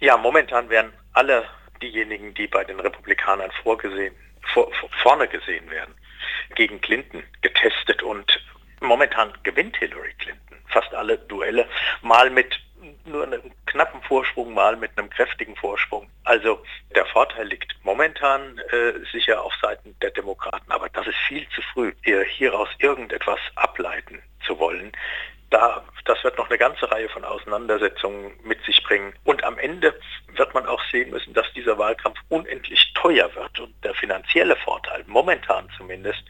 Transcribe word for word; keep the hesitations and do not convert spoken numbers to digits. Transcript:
Ja, momentan werden alle diejenigen, die bei den Republikanern vorgesehen, vor, vorne gesehen werden, gegen Clinton getestet und momentan gewinnt Hillary Clinton fast alle Duelle, mal mit nur einem knappen Vorsprung, mal mit einem kräftigen Vorsprung. Also der Vorteil liegt momentan äh, sicher auf Seiten der Demokraten, aber das ist viel zu früh, hieraus irgendetwas ableiten zu wollen. Da, das wird noch eine ganze Reihe von Auseinandersetzungen mit sich bringen. Und am Ende wird man auch sehen müssen, dass dieser Wahlkampf unendlich teuer wird. Und der finanzielle Vorteil, momentan zumindest,